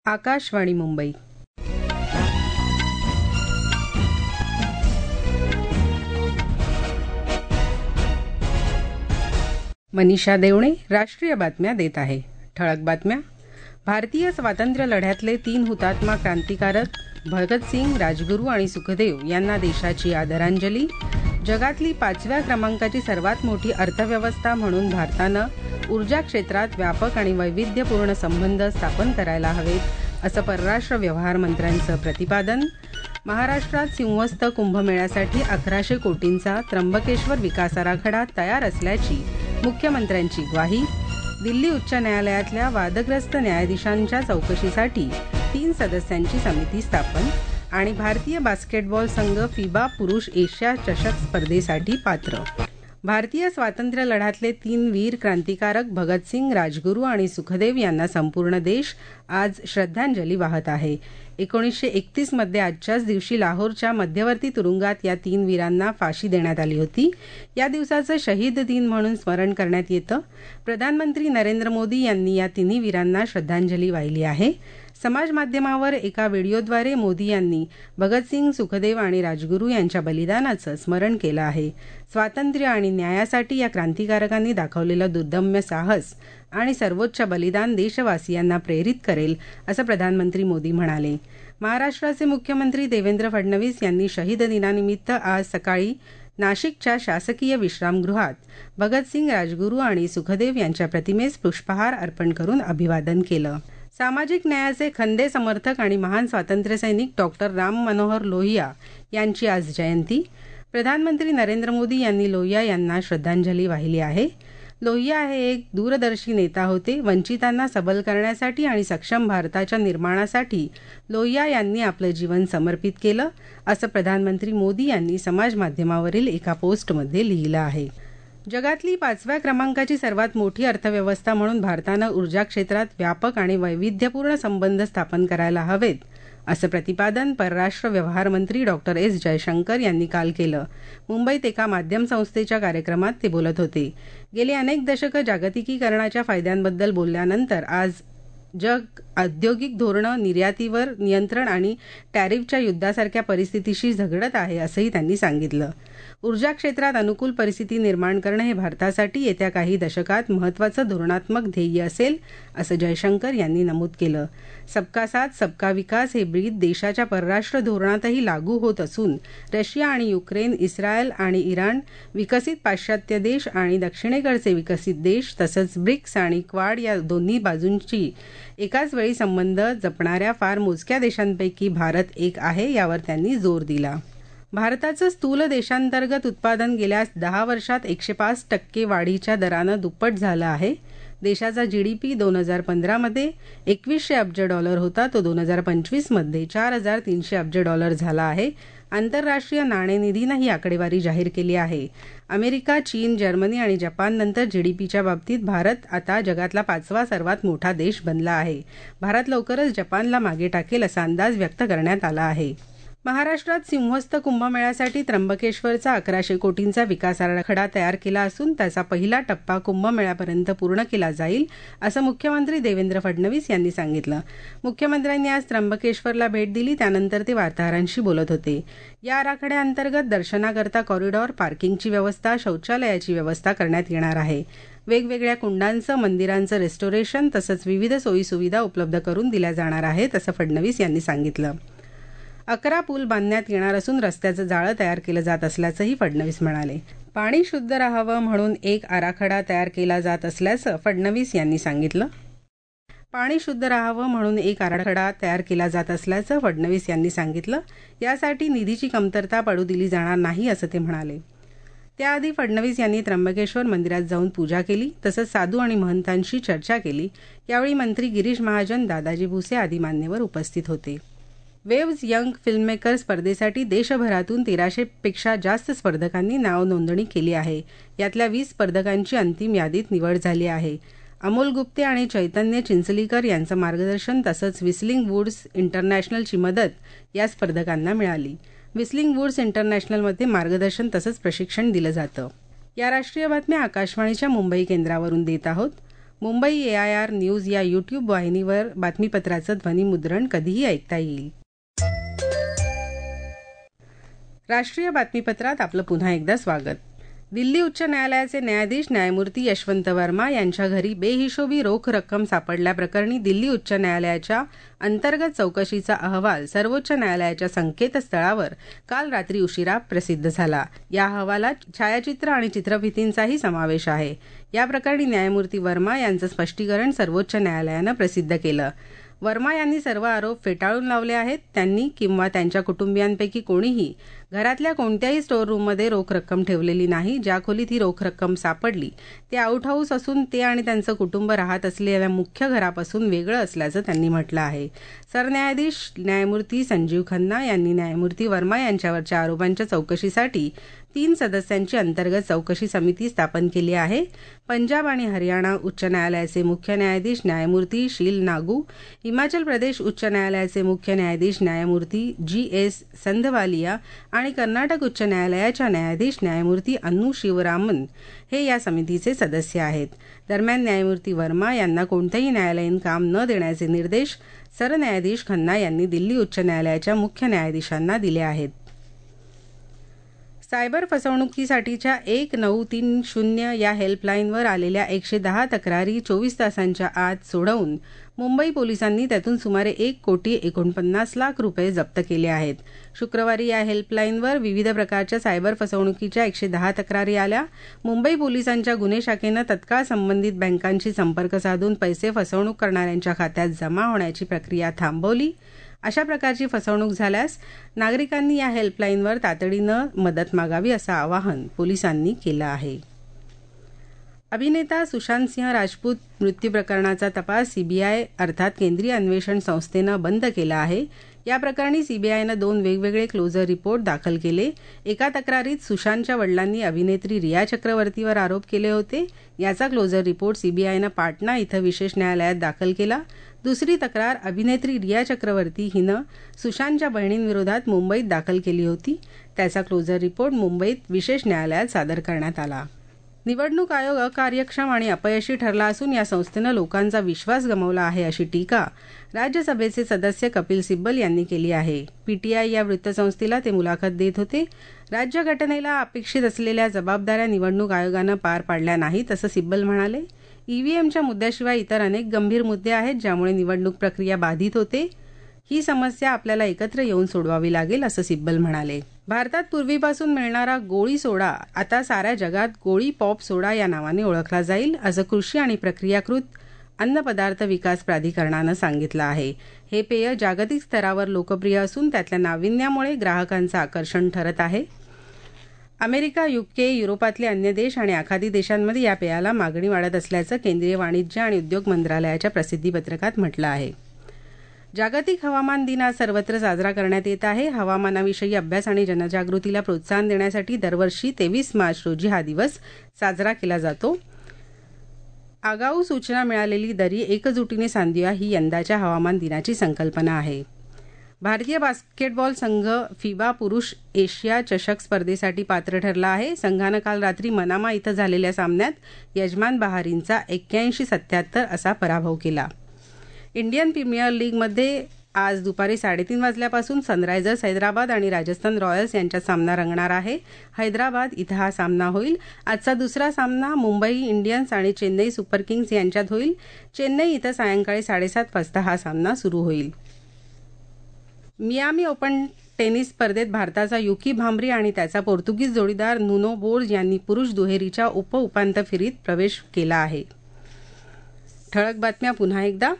आकाशवाणी मुंबई. मनीषा देवणे राष्ट्रीय बातम्या देत आहे. ठळक बातम्या. भारतीय स्वातंत्र्य लढ्यातले 3 हुतात्मा क्रांतिकारक भगतसिंग, राजगुरू आणि सुखदेव यांना देशाची आदरांजली. जगातली 5व्या क्रमांकाची सर्वात मोठी अर्थव्यवस्था म्हणून भारतानं ऊर्जा क्षेत्रात व्यापक आणि वैविध्यपूर्ण संबंध स्थापन करायला हवेत, असं परराष्ट्र व्यवहार मंत्र्यांचं प्रतिपादन. महाराष्ट्रात सिंहस्थ कुंभमेळ्यासाठी 1100 कोटींचा त्र्यंबकेश्वर विकास आराखडा तयार असल्याची मुख्यमंत्र्यांची ग्वाही. दिल्ली उच्च न्यायालयातल्या वादग्रस्त न्यायाधीशांच्या चौकशीसाठी 3 सदस्यांची समिती स्थापन. आणि भारतीय बास्केटबॉल संघ फिबा पुरुष एशिया चषक स्पर्धेसाठी पात्र. भारतीय स्वातंत्र्य लढ्यातले 3 वीर क्रांतिकारक भगतसिंग, राजगुरू आणि सुखदेव यांना संपूर्ण देश आज श्रद्धांजली वाहत आहे. 1931 मध्ये आजच्याच दिवशी लाहोरच्या मध्यवर्ती तुरुंगात या 3 वीरांना फाशी देण्यात आली होती. या दिवसाचं शहीद दिन म्हणून स्मरण करण्यात येतं. प्रधानमंत्री नरेंद्र मोदी यांनी या 3 वीरांना श्रद्धांजली वाहिली आहे. समाज माध्यमावर एका व्हिडिओद्वारे मोदी यांनी भगतसिंग, सुखदेव आणि राजगुरू यांच्या बलिदानाचं स्मरण केलं आहे. स्वातंत्र्य आणि न्यायासाठी या क्रांतिकारकांनी दाखवलेलं दुर्दम्य साहस आणि सर्वोच्च बलिदान देशवासियांना प्रेरित करेल, असं प्रधानमंत्री मोदी म्हणाले. महाराष्ट्राचे मुख्यमंत्री देवेंद्र फडणवीस यांनी शहीद दिनानिमित्त आज सकाळी नाशिकच्या शासकीय विश्रामगृहात भगतसिंग, राजगुरू आणि सुखदेव यांच्या प्रतिमेस पुष्पहार अर्पण करून अभिवादन केलं. सामाजिक न्यायाचे खंदे समर्थक आणि महान स्वातंत्र्यसैनिक डॉक्टर राम मनोहर लोहिया यांची आज जयंती. प्रधानमंत्री नरेंद्र मोदी यांनी लोहिया यांना श्रद्धांजली वाहिली आहे. लोहिया हे एक दूरदर्शी नेता होते. वंचितांना सबल करण्यासाठी आणि सक्षम भारताच्या निर्माणासाठी लोहिया यांनी आपलं जीवन समर्पित केलं, असं प्रधानमंत्री मोदी यांनी समाज माध्यमावरील एका पोस्टमध्ये लिहिलं आहे. जगातली 5व्या क्रमांकाची सर्वात मोठी अर्थव्यवस्था म्हणून भारतानं ऊर्जा क्षेत्रात व्यापक आणि वैविध्यपूर्ण संबंध स्थापन करायला हवेत, असं प्रतिपादन परराष्ट्र व्यवहार मंत्री डॉक्टर एस जयशंकर यांनी काल केलं. मुंबईत एका माध्यम संस्थेच्या कार्यक्रमात ते बोलत होते. गेली अनेक दशकं जागतिकीकरणाच्या फायद्यांबद्दल बोलल्यानंतर आज जग औद्योगिक धोरणं, निर्यातीवर नियंत्रण आणि टॅरिफच्या युद्धासारख्या परिस्थितीशी झगडत आहे, असंही त्यांनी सांगितलं. ऊर्जा क्षेत्रात अनुकूल परिस्थिती निर्माण करणं हे भारतासाठी येत्या काही दशकात महत्त्वाचं धोरणात्मक ध्येय असेल, असं जयशंकर यांनी नमूद केलं. सबका साथ सबका विकास हे ब्रीद देशाच्या परराष्ट्र धोरणातही लागू होत असून रशिया आणि युक्रेन, इस्रायल आणि इराण, विकसित पाश्चात्य देश आणि दक्षिणेकडचे विकसित देश तसंच ब्रिक्स आणि क्वाड या दोन्ही बाजूंची एकाच वेळी संबंध जपणाऱ्या फार मोजक्या देशांपैकी भारत एक आहे, यावर त्यांनी जोर दिला. भारताचं स्थूल देशांतर्गत उत्पादन गेल्या 10 वर्षात 105% वाढीच्या दरानं दुप्पट झालं आहे. देशाचा GDP 2015 मध्ये $2100 अब्ज होता, तो 2025 मध्ये $4300 अब्ज झाला आहे. आंतरराष्ट्रीय नाणेनिधीनं ही आकडेवारी जाहीर केली आहे. अमेरिका, चीन, जर्मनी आणि जपान नंतर GDPच्या बाबतीत भारत आता जगातला 5वा सर्वात मोठा देश बनला आहे. भारत लवकरच जपानला मागे टाकेल असा अंदाज व्यक्त करण्यात आला आहे. महाराष्ट्रात सिंहस्थ कुंभमेळ्यासाठी त्र्यंबकेश्वरचा 1100 कोटींचा विकास आराखडा तयार केला असून त्याचा पहिला टप्पा कुंभमेळ्यापर्यंत पूर्ण केला जाईल, असं मुख्यमंत्री देवेंद्र फडणवीस यांनी सांगितलं. मुख्यमंत्र्यांनी आज त्र्यंबकेश्वरला भेट दिली, त्यानंतर ते वार्ताहरांशी बोलत होते. या आराखड्याअंतर्गत दर्शनाकरता कॉरिडॉर, पार्किंगची व्यवस्था, शौचालयाची व्यवस्था करण्यात येणार आहे. वेगवेगळ्या कुंडांचं, मंदिरांचं रेस्टोरेशन तसंच विविध सोयीसुविधा उपलब्ध करून दिल्या जाणार आहेत, असं फडणवीस यांनी सांगितलं. 11 पूल बांधण्यात येणार असून रस्त्याचं जाळं तयार केलं जात असल्याचंही फडणवीस म्हणाले. पाणी शुद्ध राहावं म्हणून एक आराखडा तयार केला जात असल्याचं फडणवीस यांनी सांगितलं. पाणी शुद्ध राहावं म्हणून एक आराखडा तयार केला जात असल्याचं फडणवीस यांनी सांगितलं. यासाठी निधीची कमतरता पडू दिली जाणार नाही, असं ते म्हणाले. त्याआधी फडणवीस यांनी त्र्यंबकेश्वर मंदिरात जाऊन पूजा केली, तसंच साधू आणि महंतांशी चर्चा केली. यावेळी मंत्री गिरीश महाजन, दादाजी भुसे आदी मान्यवर उपस्थित होते. वेव्ज यंग फिल्ममेकर स्पर्धेसाठी देशभरातून 1300 पेक्षा जास्त स्पर्धकांनी नाव नोंदणी केली आहे. यातल्या 20 स्पर्धकांची अंतिम यादीत निवड झाली आहे. अमोल गुप्ते आणि चैतन्य चिंचलीकर यांचं मार्गदर्शन तसंच व्हिस्लिंग वूड्स इंटरनॅशनलची मदत या स्पर्धकांना मिळाली. व्हिस्लिंग वूड्स इंटरनॅशनलमध्ये मार्गदर्शन तसंच प्रशिक्षण दिलं जातं. या राष्ट्रीय बातम्या आकाशवाणीच्या मुंबई केंद्रावरून देत आहोत. मुंबई AIR न्यूज या YouTube वाहिनीवर बातमीपत्राचं ध्वनिमुद्रण कधीही ऐकता येईल. राष्ट्रीय बातमीपत्रात आपलं पुन्हा एकदा स्वागत. दिल्ली उच्च न्यायालयाचे न्यायाधीश न्यायमूर्ती यशवंत वर्मा यांच्या घरी बेहिशोबी रोख रक्कम सापडल्याप्रकरणी दिल्ली उच्च न्यायालयाच्या अंतर्गत चौकशीचा अहवाल सर्वोच्च न्यायालयाच्या संकेतस्थळावर काल रात्री उशिरा प्रसिद्ध झाला. या अहवालात छायाचित्र आणि चित्रफितींचाही समावेश आहे. या प्रकरणी न्यायमूर्ती वर्मा यांचं स्पष्टीकरण सर्वोच्च न्यायालयानं प्रसिद्ध केलं. वर्मा यांनी सर्व आरोप फेटाळून लावले आहेत. त्यांनी किंवा त्यांच्या कुटुंबियांपैकी कोणीही घरातल्या कोणत्याही स्टोअर रूममध्ये रोख रक्कम ठेवलेली नाही. ज्या खोलीत ही रोख रक्कम सापडली ते आउट हाऊस असून ते आणि त्यांचं कुटुंब राहत असलेल्या मुख्य घरापासून वेगळं असल्याचं त्यांनी म्हटलं आहे. सरन्यायाधीश न्यायमूर्ती संजीव खन्ना यांनी न्यायमूर्ती वर्मा यांच्यावरच्या आरोपांच्या चौकशीसाठी 3 सदस्यांची अंतर्गत चौकशी समिती स्थापन केली आहे. पंजाब आणि हरियाणा उच्च न्यायालयाचे मुख्य न्यायाधीश न्यायमूर्ती शील नागू, हिमाचल प्रदेश उच्च न्यायालयाचे मुख्य न्यायाधीश न्यायमूर्ती GS संधवालिया आणि कर्नाटक उच्च न्यायालयाच्या न्यायाधीश न्यायमूर्ती अन्नू शिवरामन हे या समितीचे सदस्य आहेत. दरम्यान न्यायमूर्ती वर्मा यांना कोणतेही न्यायालयीन काम न देण्याचे निर्देश सरन्यायाधीश खन्ना यांनी दिल्ली उच्च न्यायालयाच्या मुख्य न्यायाधीशांना दिले आहेत. सायबर फसवणुकीसाठीच्या 1930 या हेल्पलाईनवर आलेल्या 110 तक्रारी 24 तासांच्या आत सोडवून मुंबई पोलिसांनी त्यातून सुमारे 1,49,00,000 रुपये जप्त केले आहेत. शुक्रवारी या हेल्पलाईनवर विविध प्रकारच्या सायबर फसवणुकीच्या 110 तक्रारी आल्या. मुंबई पोलिसांच्या गुन्हे शाखेनं तत्काळ संबंधित बँकांशी संपर्क साधून पैसे फसवणूक करणाऱ्यांच्या खात्यात जमा होण्याची प्रक्रिया थांबवली. अशा प्रकारची फसवणूक झाल्यास नागरिकांनी या हेल्पलाईनवर तातडीनं मदत मागावी असं आवाहन पोलिसांनी केलं आहे. अभिनेता सुशांत सिंह राजपूत मृत्यू प्रकरणाचा तपास CBI अर्थात केंद्रीय अन्वेषण संस्थेनं बंद केला आहे. या प्रकरणी CBIनं 2 वेगवेगळे क्लोजर रिपोर्ट दाखल केले. एका तक्रारीत सुशांतच्या वडिलांनी अभिनेत्री रिया चक्रवर्तीवर आरोप केले होते. याचा क्लोजर रिपोर्ट CBIनं पाटणा इथं विशेष न्यायालयात दाखल केला. दुसरी तक्रार अभिनेत्री रिया चक्रवर्ती हिनं सुशांतच्या बहिणींविरोधात मुंबईत दाखल केली होती. त्याचा क्लोजर रिपोर्ट मुंबईत विशेष न्यायालयात सादर करण्यात आला. निवडणूक आयोग अकार्यक्षम आणि अपयशी ठरला असून या संस्थेनं लोकांचा विश्वास गमावला आहे अशी टीका राज्यसभेचे सदस्य कपिल सिब्बल यांनी केली आहे. PTI या वृत्तसंस्थेला ते मुलाखत देत होते. राज्यघटनेला अपेक्षित असलेल्या जबाबदाऱ्या निवडणूक आयोगानं पार पाडल्या नाहीत असं सिब्बल म्हणाले. EVMच्या मुद्द्याशिवाय इतर अनेक गंभीर मुद्दे आहेत ज्यामुळे निवडणूक प्रक्रिया बाधित होते. ही समस्या आपल्याला एकत्र येऊन सोडवावी लागेल असं सिब्बल म्हणाले. भारतात पूर्वीपासून मिळणारा गोळी सोडा आता साऱ्या जगात गोळी पॉप सोडा या नावाने ओळखला जाईल असं कृषी आणि प्रक्रियाकृत अन्न पदार्थ विकास प्राधिकरणानं सांगितलं आहे. हे पेय जागतिक स्तरावर लोकप्रिय असून त्यातल्या नाविन्यामुळे ग्राहकांचं आकर्षण ठरत आहे. अमेरिका, UK, युरोपातले अन्य देश आणि आखाती देशांमध्ये या पेयाला मागणी वाढत असल्याचं केंद्रीय वाणिज्य आणि उद्योग मंत्रालयाच्या प्रसिद्धीपत्रकात म्हटलं आहे. जागतिक हवामान दिन आज सर्वत्र साजरा करण्यात येत आहे. हवामानाविषयी अभ्यास आणि जनजागृतीला प्रोत्साहन देण्यासाठी दरवर्षी 23 मार्च रोजी हा दिवस साजरा केला जातो. आगाऊ सूचना मिळालेली दरी एकजुटीने सांधूया ही यंदाच्या हवामान दिनाची संकल्पना आहे. भारतीय बास्केटबॉल संघ FIBA पुरुष एशिया चषक स्पर्धेसाठी पात्र ठरला आहे. संघानं काल रात्री मनामा इथं झालेल्या सामन्यात यजमान बहारीनचा 81-77 असा पराभव केला. इंडियन प्रीमियर लीगमध्ये आज दुपारी 3:30 वाजल्यापासून सनरायझर्स हैदराबाद आणि राजस्थान रॉयल्स यांच्यात सामना रंगणार आहे. हैदराबाद इथं हा सामना होईल. आजचा दुसरा सामना मुंबई इंडियन्स आणि चेन्नई सुपर किंग्स यांच्यात होईल. चेन्नई इथं सायंकाळी 7:30 वाजता हा सामना सुरू होईल. मियामी ओपन टेनिस स्पर्धेत भारताचा युकी भांबरी आणि त्याचा पोर्तुगीज जोडीदार नुनो बोर्ज यांनी पुरुष दुहेरीच्या उपांत्य फेरीत प्रवेश केला आहे. ठळक बातम्या पुन्हा एकदा.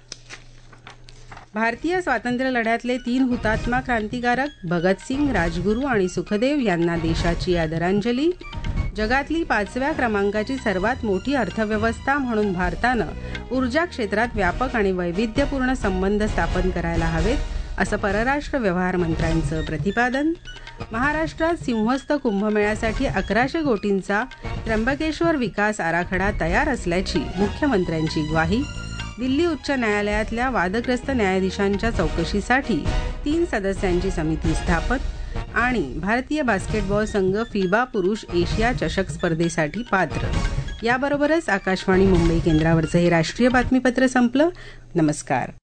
भारतीय स्वातंत्र्य लढ्यातले 3 हुतात्मा क्रांतिकारक भगतसिंग, राजगुरू आणि सुखदेव यांना देशाची आदरांजली. जगातली 5व्या क्रमांकाची सर्वात मोठी अर्थव्यवस्था म्हणून भारतानं ऊर्जा क्षेत्रात व्यापक आणि वैविध्यपूर्ण संबंध स्थापन करायला हवेत असं परराष्ट्र व्यवहार मंत्र्यांचं प्रतिपादन. महाराष्ट्रात सिंहस्थ कुंभमेळ्यासाठी 1100 कोटींचा त्र्यंबकेश्वर विकास आराखडा तयार असल्याची मुख्यमंत्र्यांची ग्वाही. दिल्ली उच्च न्यायालयातल्या वादग्रस्त न्यायाधीशांच्या चौकशीसाठी 3 सदस्यांची समिती स्थापन. आणि भारतीय बास्केटबॉल संघ FIBA पुरुष एशिया चषक स्पर्धेसाठी पात्र. याबरोबरच आकाशवाणी मुंबई केंद्रावरचं हे राष्ट्रीय बातमीपत्र संपलं. नमस्कार.